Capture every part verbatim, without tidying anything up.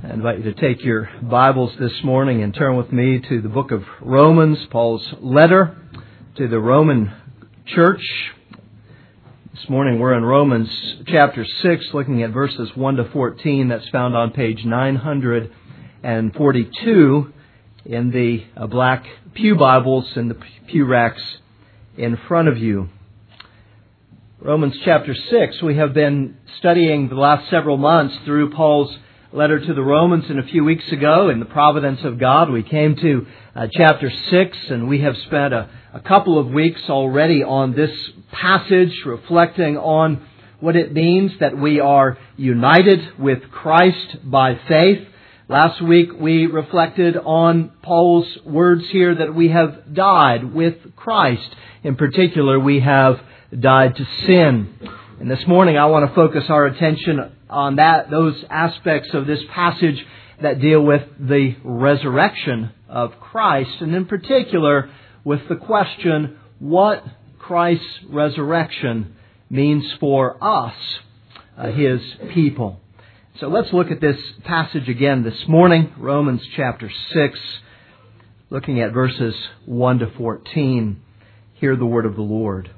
I invite you to take your Bibles this morning and turn with me to the book of Romans, Paul's letter to the Roman church. This morning we're in Romans chapter six, looking at verses one to fourteen. That's found on page nine hundred forty-two in the uh, black pew Bibles in the pew racks in front of you. Romans chapter six, we have been studying the last several months through Paul's letter to the Romans, and a few weeks ago, in the providence of God, we came to uh, chapter six, and we have spent a, a couple of weeks already on this passage, reflecting on what it means that we are united with Christ by faith. Last week, we reflected on Paul's words here that we have died with Christ. In particular, we have died to sin. And this morning, I want to focus our attention on that, those aspects of this passage that deal with the resurrection of Christ, and in particular with the question, what Christ's resurrection means for us, uh, His people. So let's look at this passage again this morning, Romans chapter six, looking at verses one to fourteen. Hear the word of the Lord.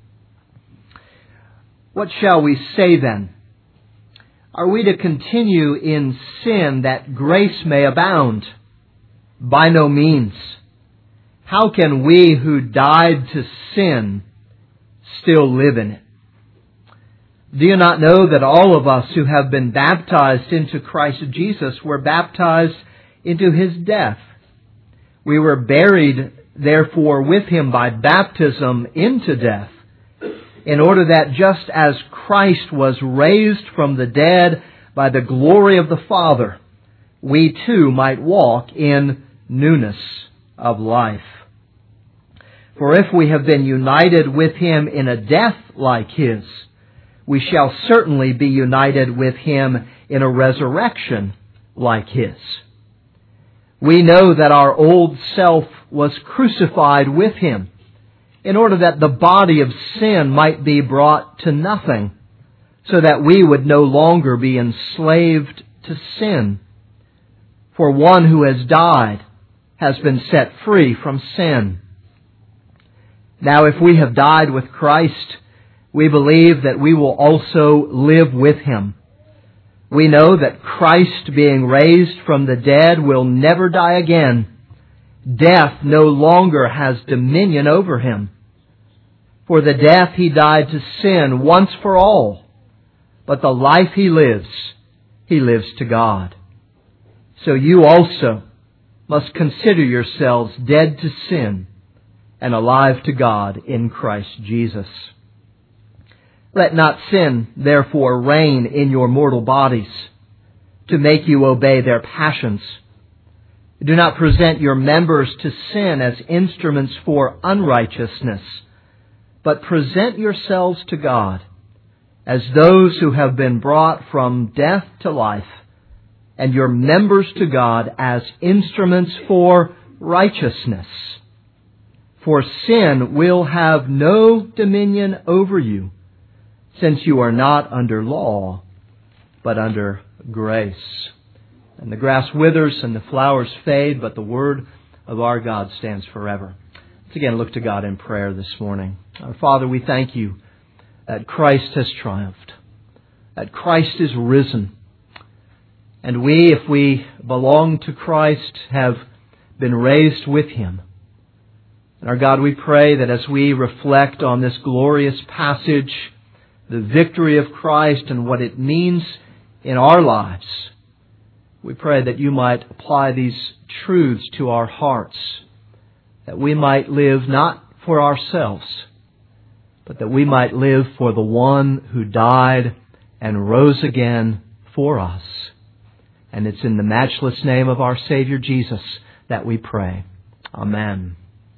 What shall we say then? Are we to continue in sin that grace may abound? By no means. How can we who died to sin still live in it? Do you not know that all of us who have been baptized into Christ Jesus were baptized into His death? We were buried, therefore, with Him by baptism into death, in order that just as Christ was raised from the dead by the glory of the Father, we too might walk in newness of life. For if we have been united with Him in a death like His, we shall certainly be united with Him in a resurrection like His. We know that our old self was crucified with Him, in order that the body of sin might be brought to nothing, so that we would no longer be enslaved to sin. For one who has died has been set free from sin. Now, if we have died with Christ, we believe that we will also live with Him. We know that Christ, being raised from the dead, will never die again. Death no longer has dominion over Him. For the death He died to sin once for all, but the life He lives, He lives to God. So you also must consider yourselves dead to sin and alive to God in Christ Jesus. Let not sin, therefore, reign in your mortal bodies to make you obey their passions. Do not present your members to sin as instruments for unrighteousness, but present yourselves to God as those who have been brought from death to life, and your members to God as instruments for righteousness. For sin will have no dominion over you, since you are not under law, but under grace. And the grass withers and the flowers fade, but the word of our God stands forever. Let's again look to God in prayer this morning. Our Father, we thank You that Christ has triumphed, that Christ is risen. And we, if we belong to Christ, have been raised with Him. And our God, we pray that as we reflect on this glorious passage, the victory of Christ and what it means in our lives, we pray that You might apply these truths to our hearts, that we might live not for ourselves, but that we might live for the one who died and rose again for us. And it's in the matchless name of our Savior Jesus that we pray. Amen.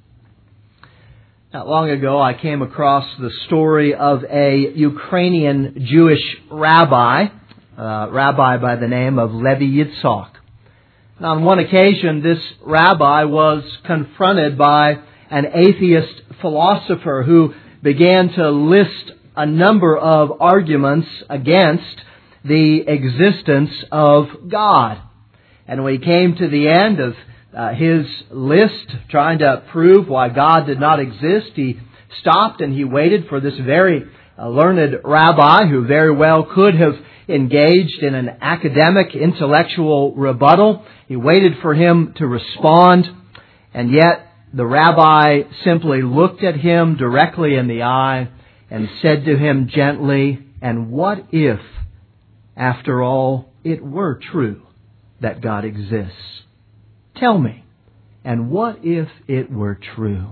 Not long ago, I came across the story of a Ukrainian Jewish rabbi, a rabbi by the name of Levi Yitzhak. And on one occasion, this rabbi was confronted by an atheist philosopher who began to list a number of arguments against the existence of God. And when he came to the end of uh, his list, trying to prove why God did not exist, he stopped and he waited for this very uh, learned rabbi who very well could have engaged in an academic, intellectual rebuttal. He waited for him to respond, and yet the rabbi simply looked at him directly in the eye and said to him gently, "And what if, after all, it were true that God exists? Tell me, and what if it were true?"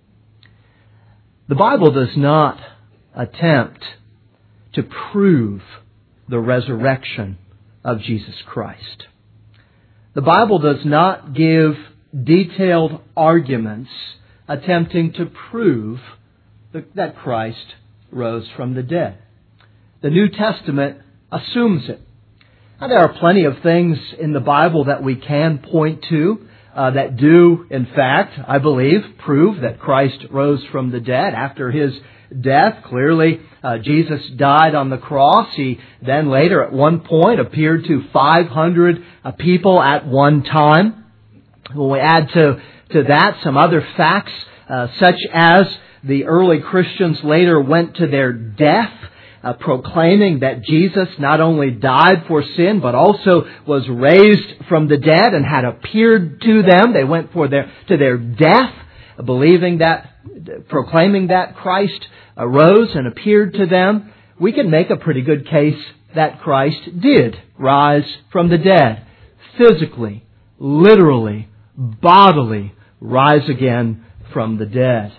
The Bible does not attempt to prove the resurrection of Jesus Christ. The Bible does not give detailed arguments attempting to prove that Christ rose from the dead. The New Testament assumes it. Now, there are plenty of things in the Bible that we can point to uh, that do, in fact, I believe, prove that Christ rose from the dead. After His death, clearly, uh, Jesus died on the cross. He then later, at one point, appeared to five hundred uh, people at one time. When we add to, to that some other facts, uh, such as the early Christians later went to their death, Uh, proclaiming that Jesus not only died for sin, but also was raised from the dead and had appeared to them. They went for their to their death, believing that, proclaiming that Christ arose and appeared to them. We can make a pretty good case that Christ did rise from the dead, physically, literally, bodily, rise again from the dead.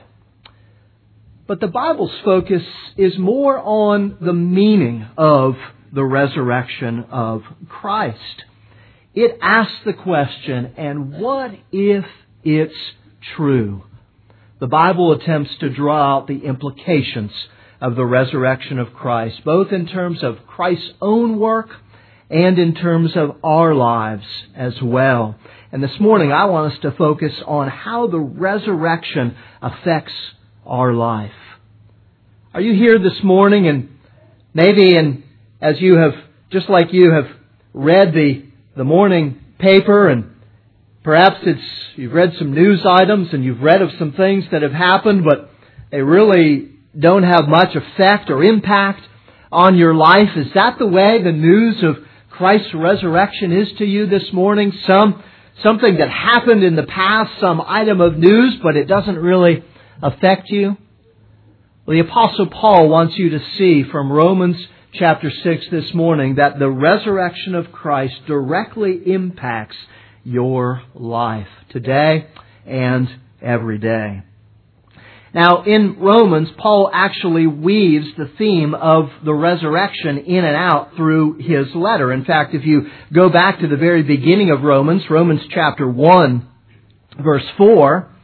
But the Bible's focus is more on the meaning of the resurrection of Christ. It asks the question, and what if it's true? The Bible attempts to draw out the implications of the resurrection of Christ, both in terms of Christ's own work and in terms of our lives as well. And this morning I want us to focus on how the resurrection affects our life. Are you here this morning and maybe in, as you have, just like you have read the, the morning paper and perhaps it's, you've read some news items and you've read of some things that have happened, but they really don't have much effect or impact on your life. Is that the way the news of Christ's resurrection is to you this morning? Some, something that happened in the past, some item of news, but it doesn't really affect you? Well, the Apostle Paul wants you to see from Romans chapter six this morning that the resurrection of Christ directly impacts your life today and every day. Now, in Romans, Paul actually weaves the theme of the resurrection in and out through his letter. In fact, if you go back to the very beginning of Romans, Romans chapter one, verse four,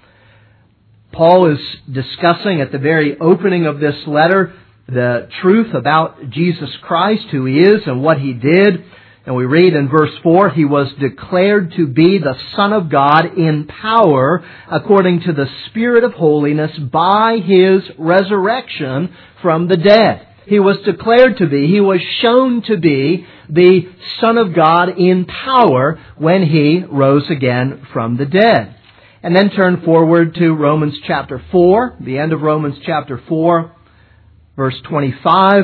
Paul is discussing at the very opening of this letter the truth about Jesus Christ, who He is and what He did. And we read in verse four, He was declared to be the Son of God in power according to the Spirit of holiness by His resurrection from the dead. He was declared to be, He was shown to be the Son of God in power when He rose again from the dead. And then turn forward to Romans chapter four, the end of Romans chapter four, verse twenty-five.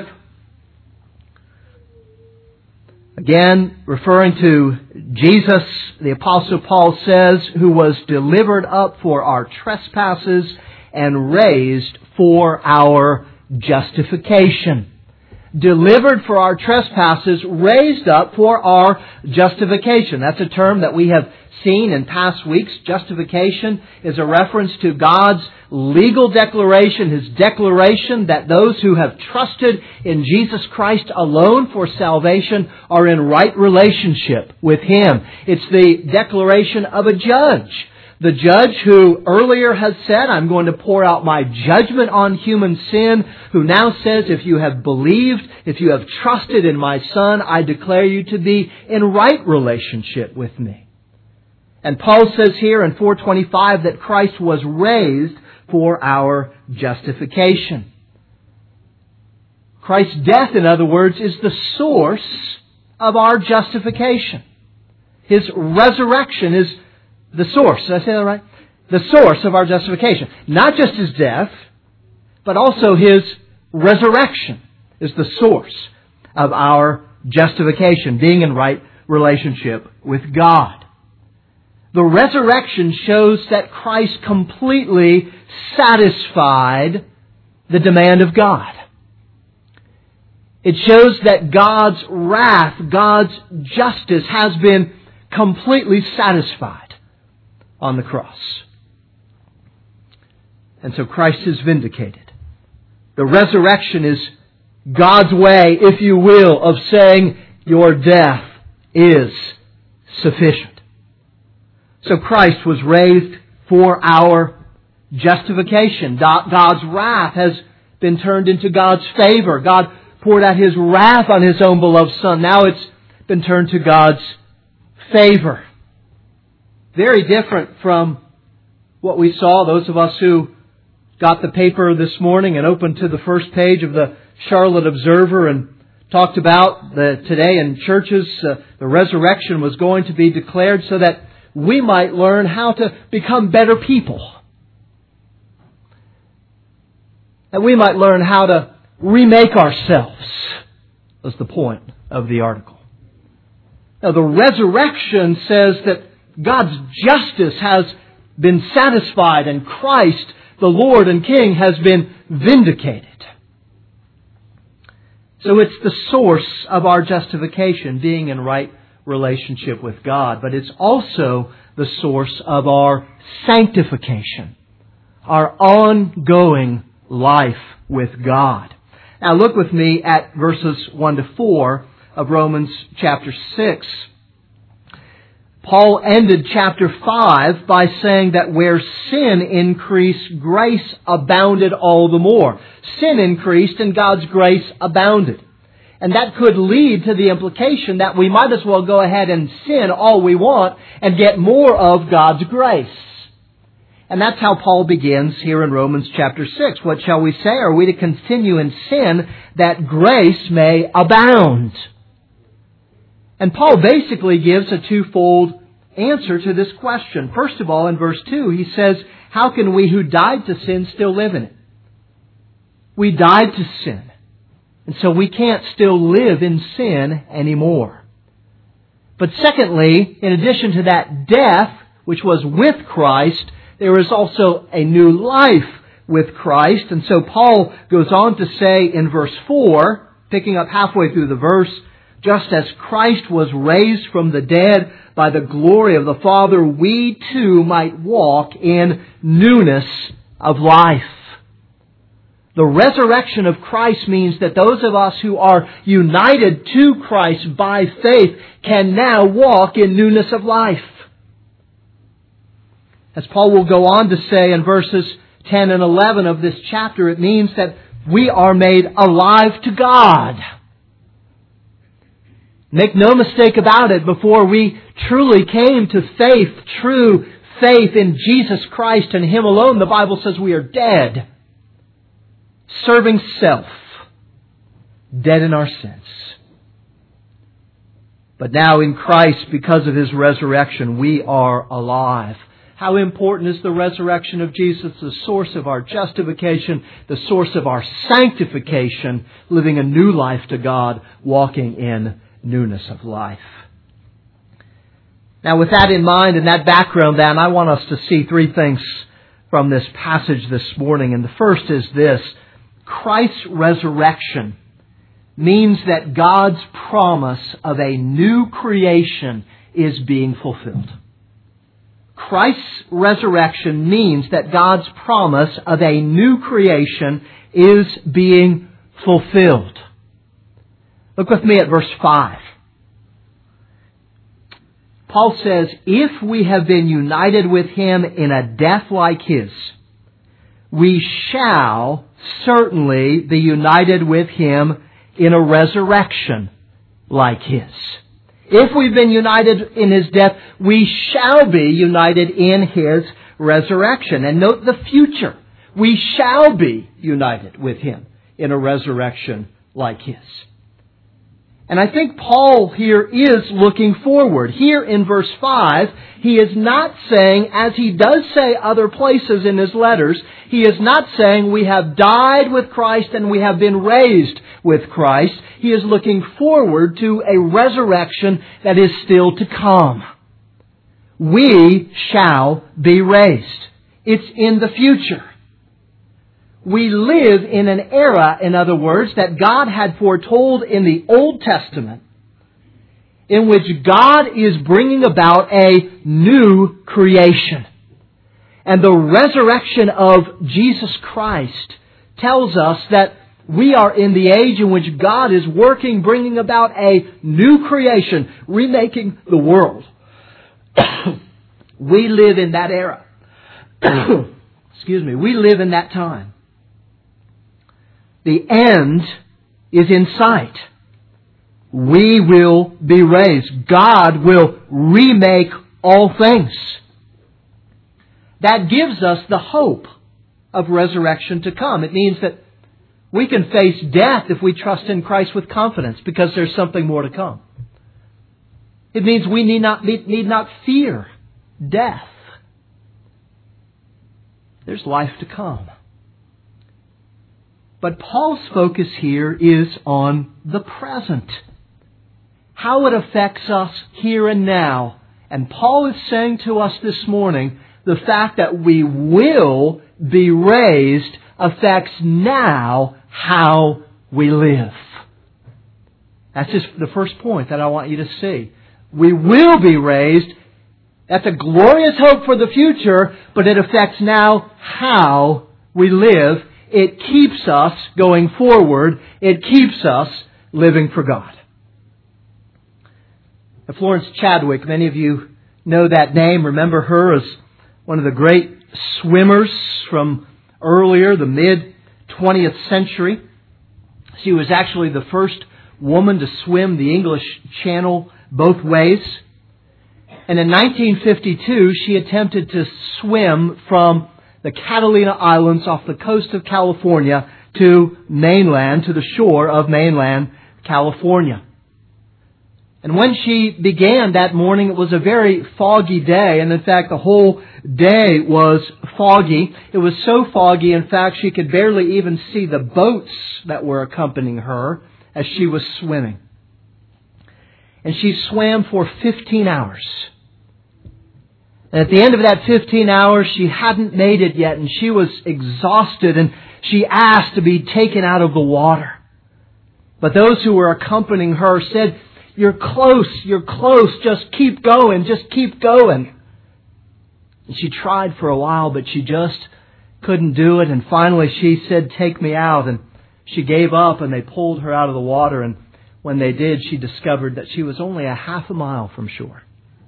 Again, referring to Jesus, the Apostle Paul says, who was delivered up for our trespasses and raised for our justification. Delivered for our trespasses, raised up for our justification. That's a term that we have seen in past weeks. Justification is a reference to God's legal declaration, His declaration that those who have trusted in Jesus Christ alone for salvation are in right relationship with Him. It's the declaration of a judge. The judge who earlier has said, I'm going to pour out my judgment on human sin, who now says, if you have believed, if you have trusted in my Son, I declare you to be in right relationship with me. And Paul says here in four twenty-five that Christ was raised for our justification. Christ's death, in other words, is the source of our justification. His resurrection is the source. Did I say that right? The source of our justification. Not just His death, but also His resurrection is the source of our justification, being in right relationship with God. The resurrection shows that Christ completely satisfied the demand of God. It shows that God's wrath, God's justice has been completely satisfied on the cross. And so Christ is vindicated. The resurrection is God's way, if you will, of saying your death is sufficient. So Christ was raised for our justification. God's wrath has been turned into God's favor. God poured out His wrath on His own beloved Son. Now it's been turned to God's favor. Very different from what we saw, those of us who got the paper this morning and opened to the first page of the Charlotte Observer and talked about the, today in churches, uh, the resurrection was going to be declared so that we might learn how to become better people. That we might learn how to remake ourselves, was the point of the article. Now, the resurrection says that God's justice has been satisfied and Christ, the Lord and King, has been vindicated. So it's the source of our justification, being in right relationship with God. But it's also the source of our sanctification, our ongoing life with God. Now look with me at verses one to four of Romans chapter six. Paul ended chapter five by saying that where sin increased, grace abounded all the more. Sin increased and God's grace abounded. And that could lead to the implication that we might as well go ahead and sin all we want and get more of God's grace. And that's how Paul begins here in Romans chapter six. What shall we say? Are we to continue in sin that grace may abound? And Paul basically gives a twofold answer to this question. First of all, in verse two, he says, how can we who died to sin still live in it? We died to sin. And so we can't still live in sin anymore. But secondly, in addition to that death, which was with Christ, there is also a new life with Christ. And so Paul goes on to say in verse four, picking up halfway through the verse, just as Christ was raised from the dead by the glory of the Father, we too might walk in newness of life. The resurrection of Christ means that those of us who are united to Christ by faith can now walk in newness of life. As Paul will go on to say in verses ten and eleven of this chapter, it means that we are made alive to God. Make no mistake about it, before we truly came to faith, true faith in Jesus Christ and Him alone, the Bible says we are dead. Serving self. Dead in our sins. But now in Christ, because of His resurrection, we are alive. How important is the resurrection of Jesus? The source of our justification, the source of our sanctification, living a new life to God, walking in newness of life. Now with that in mind and that background then, I want us to see three things from this passage this morning. And the first is this: Christ's resurrection means that God's promise of a new creation is being fulfilled. Christ's resurrection means that God's promise of a new creation is being fulfilled. Look with me at verse five. Paul says, if we have been united with Him in a death like His, we shall certainly be united with Him in a resurrection like His. If we've been united in His death, we shall be united in His resurrection. And note the future. We shall be united with Him in a resurrection like His. And I think Paul here is looking forward. Here in verse five, he is not saying, as he does say other places in his letters, he is not saying we have died with Christ and we have been raised with Christ. He is looking forward to a resurrection that is still to come. We shall be raised. It's in the future. We live in an era, in other words, that God had foretold in the Old Testament, in which God is bringing about a new creation. And the resurrection of Jesus Christ tells us that we are in the age in which God is working, bringing about a new creation, remaking the world. We live in that era. Excuse me. We live in that time. The end is in sight. We will be raised. God will remake all things. That gives us the hope of resurrection to come. It means that we can face death if we trust in Christ with confidence, because there's something more to come. It means we need not, need not fear death. There's life to come. But Paul's focus here is on the present. How it affects us here and now. And Paul is saying to us this morning, the fact that we will be raised affects now how we live. That's just the first point that I want you to see. We will be raised. That's a glorious hope for the future, but it affects now how we live. It keeps us going forward. It keeps us living for God. Now, Florence Chadwick, many of you know that name. Remember her as one of the great swimmers from earlier, the mid-twentieth century. She was actually the first woman to swim the English Channel both ways. And in nineteen fifty-two, she attempted to swim from the Catalina Islands off the coast of California to mainland, to the shore of mainland California. And when she began that morning, it was a very foggy day. And in fact, the whole day was foggy. It was so foggy, in fact, she could barely even see the boats that were accompanying her as she was swimming. And she swam for fifteen hours. And at the end of that fifteen hours, she hadn't made it yet, and she was exhausted, and she asked to be taken out of the water. But those who were accompanying her said, "You're close, you're close, just keep going, just keep going." And she tried for a while, but she just couldn't do it, and finally she said, "Take me out," and she gave up, and they pulled her out of the water, and when they did, she discovered that she was only a half a mile from shore.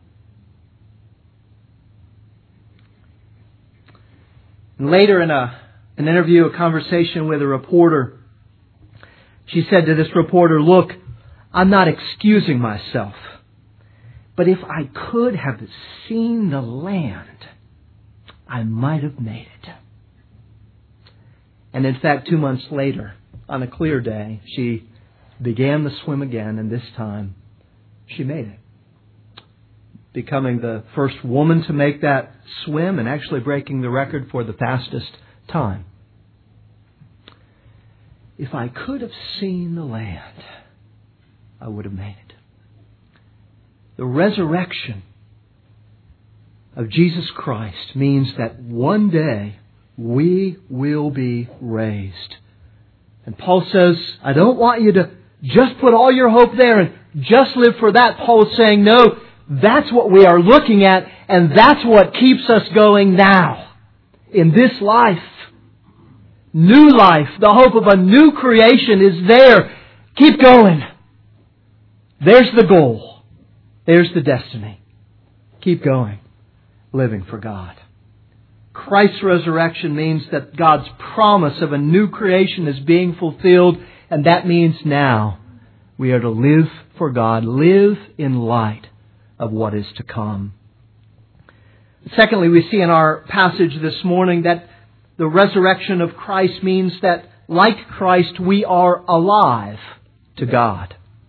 And later in a, an interview, a conversation with a reporter, she said to this reporter, "Look, I'm not excusing myself, but if I could have seen the land, I might have made it." And in fact, two months later, on a clear day, she began the swim again, and this time she made it, becoming the first woman to make that swim and actually breaking the record for the fastest time. If I could have seen the land, I would have made it. The resurrection of Jesus Christ means that one day we will be raised. And Paul says, I don't want you to just put all your hope there and just live for that. Paul is saying, no, that's what we are looking at, and that's what keeps us going now, in this life. New life, the hope of a new creation is there. Keep going. There's the goal. There's the destiny. Keep going, living for God. Christ's resurrection means that God's promise of a new creation is being fulfilled, and that means now we are to live for God, live in light of what is to come. Secondly, we see in our passage this morning that the resurrection of Christ means that, like Christ, we are alive to God.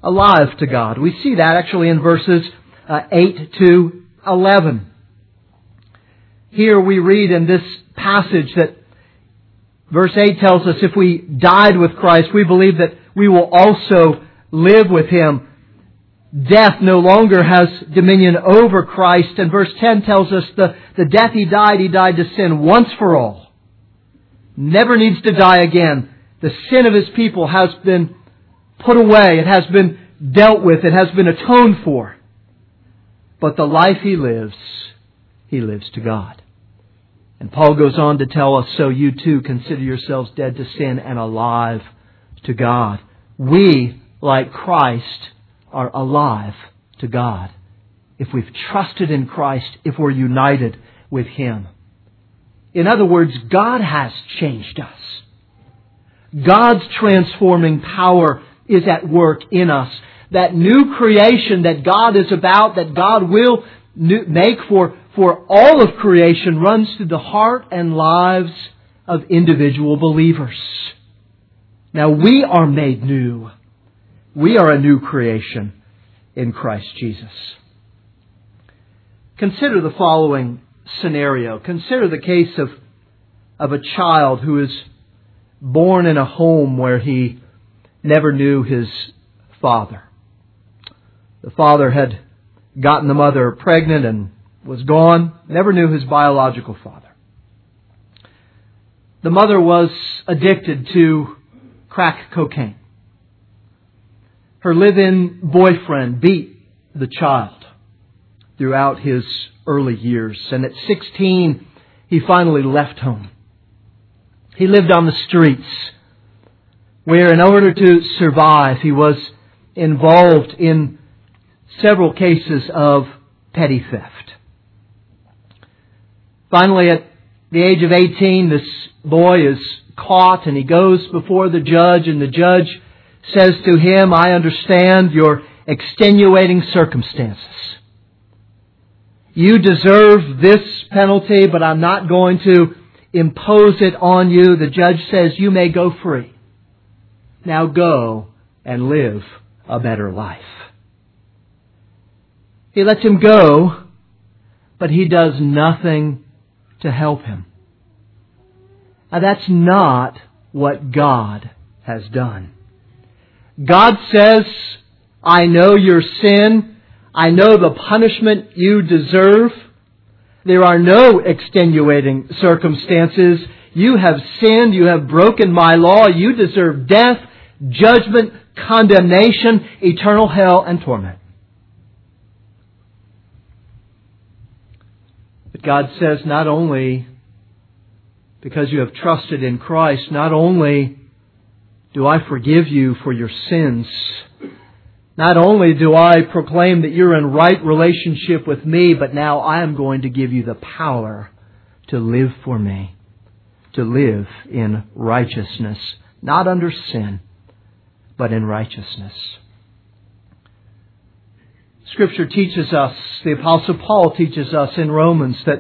alive to God. We see that actually in verses uh, eight to eleven. Here we read in this passage that verse eight tells us if we died with Christ, we believe that we will also live with Him. Death no longer has dominion over Christ. And verse ten tells us the, the death He died, He died to sin once for all. Never needs to die again. The sin of His people has been put away. It has been dealt with. It has been atoned for. But the life He lives, He lives to God. And Paul goes on to tell us, so you too consider yourselves dead to sin and alive to God. We, like Christ, are alive to God. If we've trusted in Christ, if we're united with Him. In other words, God has changed us. God's transforming power is at work in us. That new creation that God is about, that God will make for, for all of creation, runs through the heart and lives of individual believers. Now we are made new. We are a new creation in Christ Jesus. Consider the following scenario. Consider the case of, of a child who is born in a home where he never knew his father. The father had gotten the mother pregnant and was gone, never knew his biological father. The mother was addicted to crack cocaine. Her live-in boyfriend beat the child throughout his early years. And at sixteen, he finally left home. He lived on the streets where, in order to survive, he was involved in several cases of petty theft. Finally, at the age of eighteen, this boy is caught and he goes before the judge, and the judge says to him, I understand your extenuating circumstances. You deserve this penalty, but I'm not going to impose it on you. The judge says you may go free. Now go and live a better life. He lets him go, but he does nothing to help him. Now that's not what God has done. God says, I know your sin. I know the punishment you deserve. There are no extenuating circumstances. You have sinned. You have broken my law. You deserve death, judgment, condemnation, eternal hell, and torment. But God says, not only because you have trusted in Christ, not only do I forgive you for your sins, not only do I proclaim that you're in right relationship with me, but now I am going to give you the power to live for me, to live in righteousness, not under sin, but in righteousness. Scripture teaches us, the Apostle Paul teaches us in Romans, that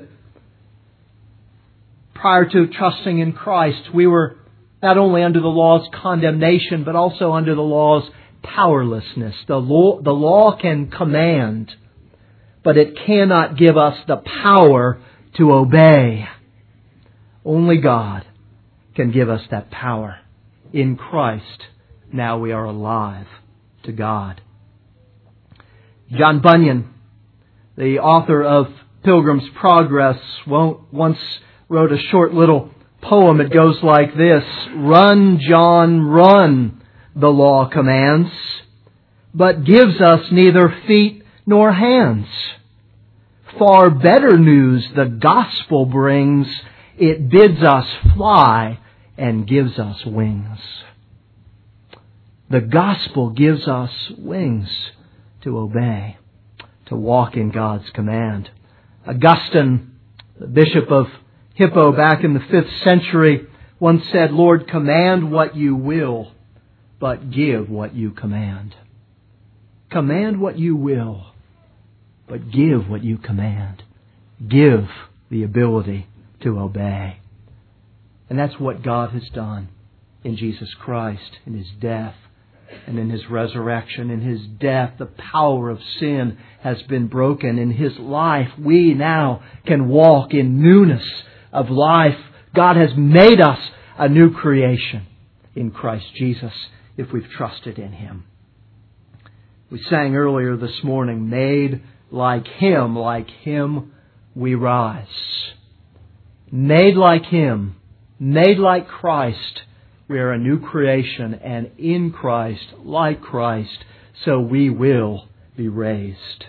prior to trusting in Christ, we were not only under the law's condemnation, but also under the law's powerlessness. The law, the law can command, but it cannot give us the power to obey. Only God can give us that power. In Christ, now we are alive to God. John Bunyan, the author of Pilgrim's Progress, once wrote a short little poem. It goes like this: Run, John, run, the law commands, but gives us neither feet nor hands. Far better news the gospel brings. It bids us fly and gives us wings. The gospel gives us wings to obey, to walk in God's command. Augustine, the bishop of Hippo back in the fifth century, once said, Lord, command what you will, but give what you command. Command what you will, but give what you command. Give the ability to obey. And that's what God has done in Jesus Christ, in His death And in His resurrection, in His death, the power of sin has been broken. In His life, we now can walk in newness of life. God has made us a new creation in Christ Jesus if we've trusted in Him. We sang earlier this morning, made like Him, like Him we rise. Made like Him, made like Christ, we are a new creation, and in Christ, like Christ, so we will be raised.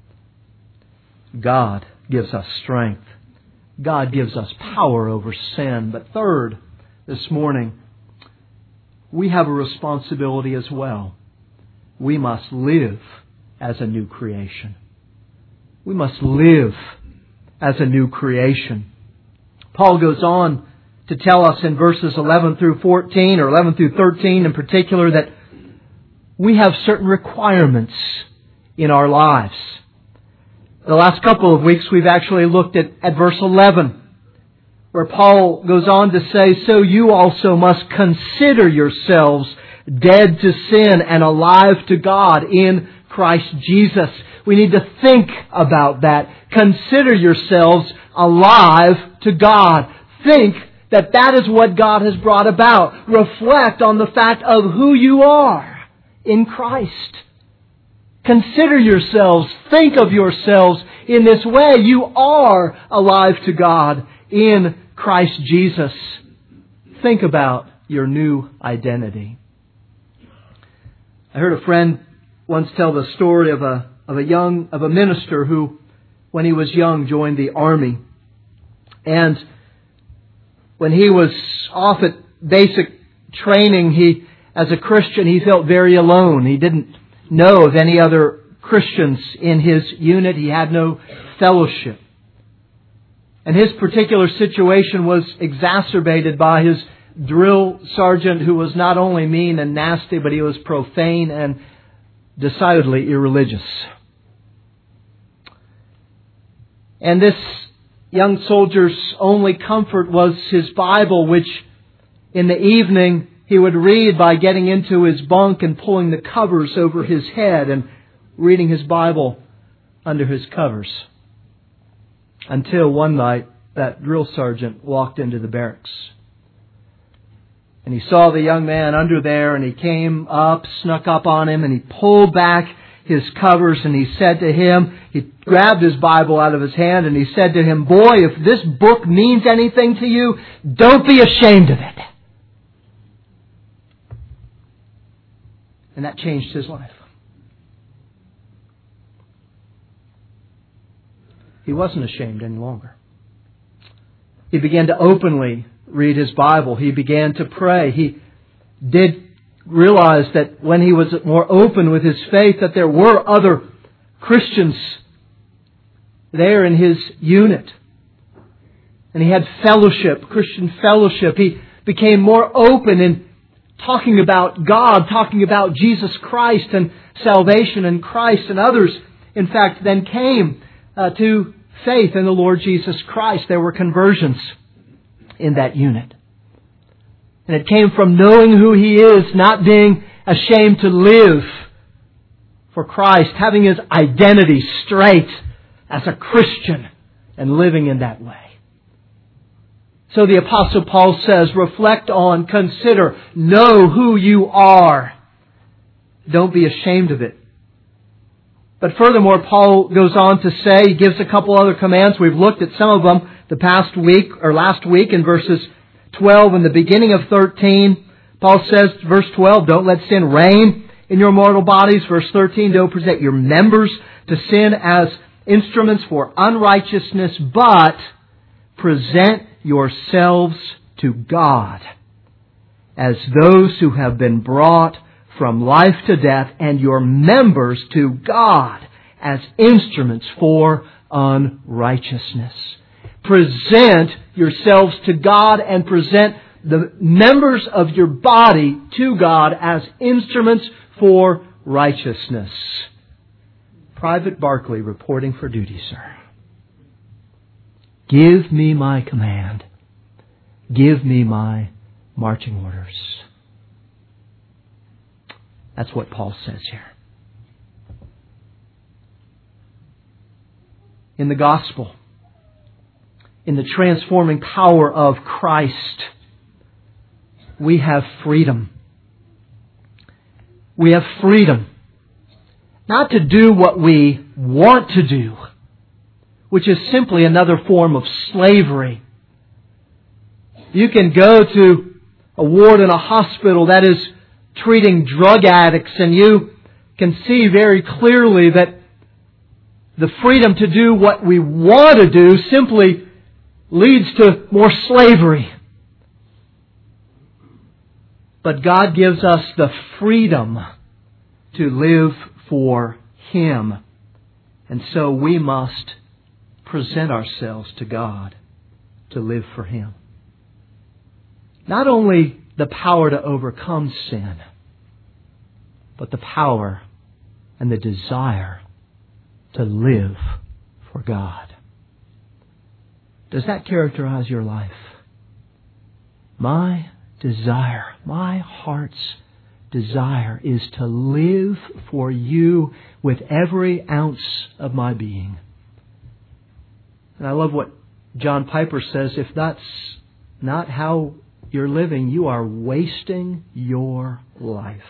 God gives us strength. God gives us power over sin. But third, this morning, we have a responsibility as well. We must live as a new creation. We must live as a new creation. Paul goes on to tell us in verses eleven through fourteen, or eleven through thirteen in particular, that we have certain requirements in our lives. The last couple of weeks we've actually looked at, at verse eleven, where Paul goes on to say, so you also must consider yourselves dead to sin and alive to God in Christ Jesus. We need to think about that. Consider yourselves alive to God. Think that that is what God has brought about. Reflect on the fact of who you are in Christ. Consider yourselves, think of yourselves in this way. You are alive to God in Christ Jesus. Think about your new identity. I heard a friend once tell the story of a of a young of a minister who, when he was young, joined the army. And when he was off at basic training, he, as a Christian, he felt very alone. He didn't know of any other Christians in his unit. He had no fellowship. And his particular situation was exacerbated by his drill sergeant, who was not only mean and nasty, but he was profane and decidedly irreligious. And this young soldier's only comfort was his Bible, which in the evening he would read by getting into his bunk and pulling the covers over his head and reading his Bible under his covers. Until one night that drill sergeant walked into the barracks. And he saw the young man under there, and he came up, snuck up on him, and he pulled back his covers, and he said to him, he grabbed his Bible out of his hand, and he said to him, boy, if this book means anything to you, don't be ashamed of it. And that changed his life. He wasn't ashamed any longer. He began to openly read his Bible. He began to pray. He did realize that when he was more open with his faith, that there were other Christians there in his unit. And he had fellowship, Christian fellowship. He became more open in talking about God, talking about Jesus Christ and salvation in Christ. And others, in fact, then came uh, to faith in the Lord Jesus Christ. There were conversions in that unit. And it came from knowing who He is, not being ashamed to live for Christ, having his identity straight as a Christian and living in that way. So the Apostle Paul says, reflect on, consider, know who you are. Don't be ashamed of it. But furthermore, Paul goes on to say, he gives a couple other commands. We've looked at some of them the past week, or last week in verses twelve and the beginning of thirteen. Paul says, verse twelve, don't let sin reign in your mortal bodies. Verse thirteen, don't present your members to sin as instruments for unrighteousness, but present yourselves to God as those who have been brought from life to death, and your members to God as instruments for unrighteousness. Present yourselves to God and present the members of your body to God as instruments for righteousness. Private Barclay reporting for duty, sir. Give me my command. Give me my marching orders. That's what Paul says here. In the gospel, in the transforming power of Christ, we have freedom. We have freedom not to do what we want to do, which is simply another form of slavery. You can go to a ward in a hospital that is treating drug addicts, and you can see very clearly that the freedom to do what we want to do simply leads to more slavery. But God gives us the freedom to live for Him. And so we must present ourselves to God to live for Him. Not only the power to overcome sin, but the power and the desire to live for God. Does that characterize your life? My desire, my heart's desire is to live for You with every ounce of my being. And I love what John Piper says, if that's not how you're living, you are wasting your life.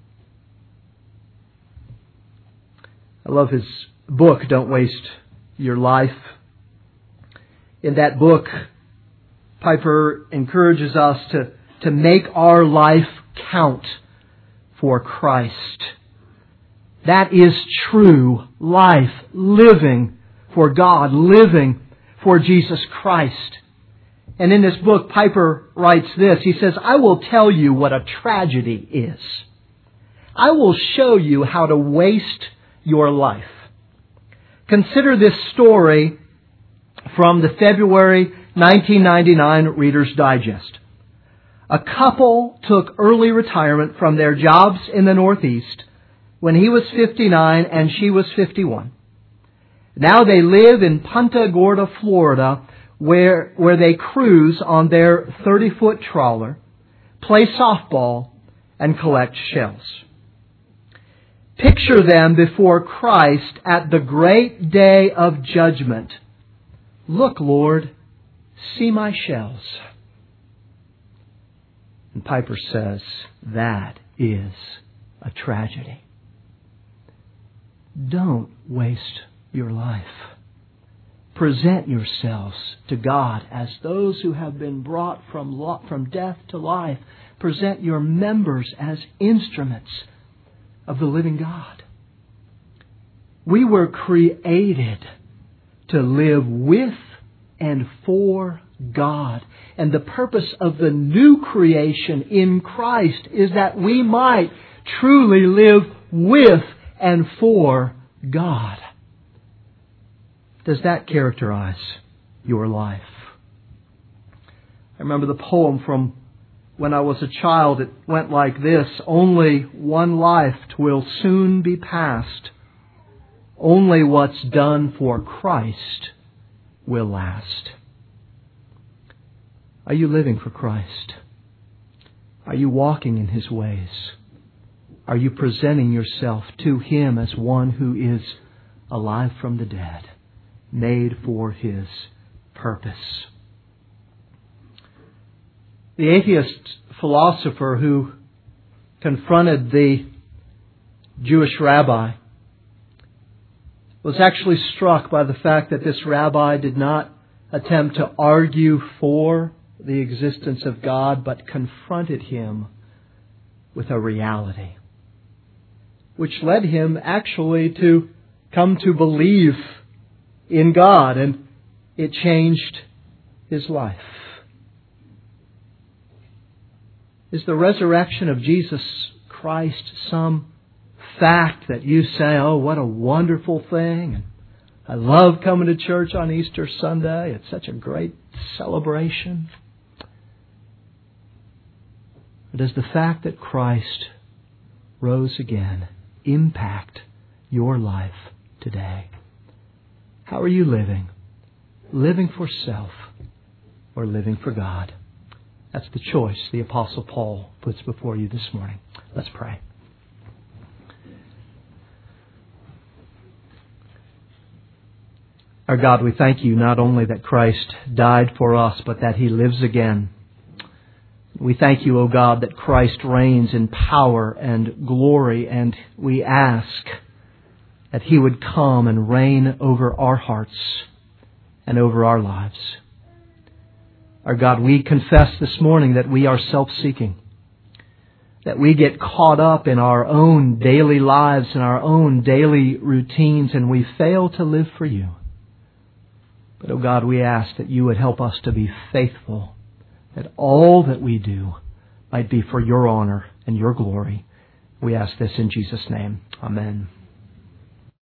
I love his book, Don't Waste Your Life. In that book, Piper encourages us to, to make our life count for Christ. That is true life, living for God, living for Jesus Christ. And in this book, Piper writes this. He says, I will tell you what a tragedy is. I will show you how to waste your life. Consider this story from the February nineteen ninety-nine Reader's Digest. A couple took early retirement from their jobs in the Northeast when he was fifty-nine and she was fifty-one. Now they live in Punta Gorda, Florida, where, where they cruise on their thirty-foot trawler, play softball, and collect shells. Picture them before Christ at the great day of judgment. Look, Lord, see my shells. And Piper says, that is a tragedy. Don't waste your life. Present yourselves to God as those who have been brought from, lo- from death to life. Present your members as instruments of the living God. We were created to live with and for God. And the purpose of the new creation in Christ is that we might truly live with and for God. Does that characterize your life? I remember the poem from when I was a child. It went like this. Only one life will soon be past. Only what's done for Christ will last. Are you living for Christ? Are you walking in His ways? Are you presenting yourself to Him as one who is alive from the dead, made for His purpose? The atheist philosopher who confronted the Jewish rabbi was actually struck by the fact that this rabbi did not attempt to argue for the existence of God, but confronted him with a reality, which led him actually to come to believe in God, and it changed his life. Is the resurrection of Jesus Christ some fact that you say, oh, what a wonderful thing, and I love coming to church on Easter Sunday, it's such a great celebration? Or does the fact that Christ rose again impact your life today? How are you living? Living for self or living for God? That's the choice the Apostle Paul puts before you this morning. Let's pray. Our God, we thank you not only that Christ died for us, but that He lives again. We thank you, O God, that Christ reigns in power and glory, and we ask that He would come and reign over our hearts and over our lives. Our God, we confess this morning that we are self-seeking, that we get caught up in our own daily lives and our own daily routines, and we fail to live for you. But, oh God, we ask that you would help us to be faithful, that all that we do might be for your honor and your glory. We ask this in Jesus' name. Amen.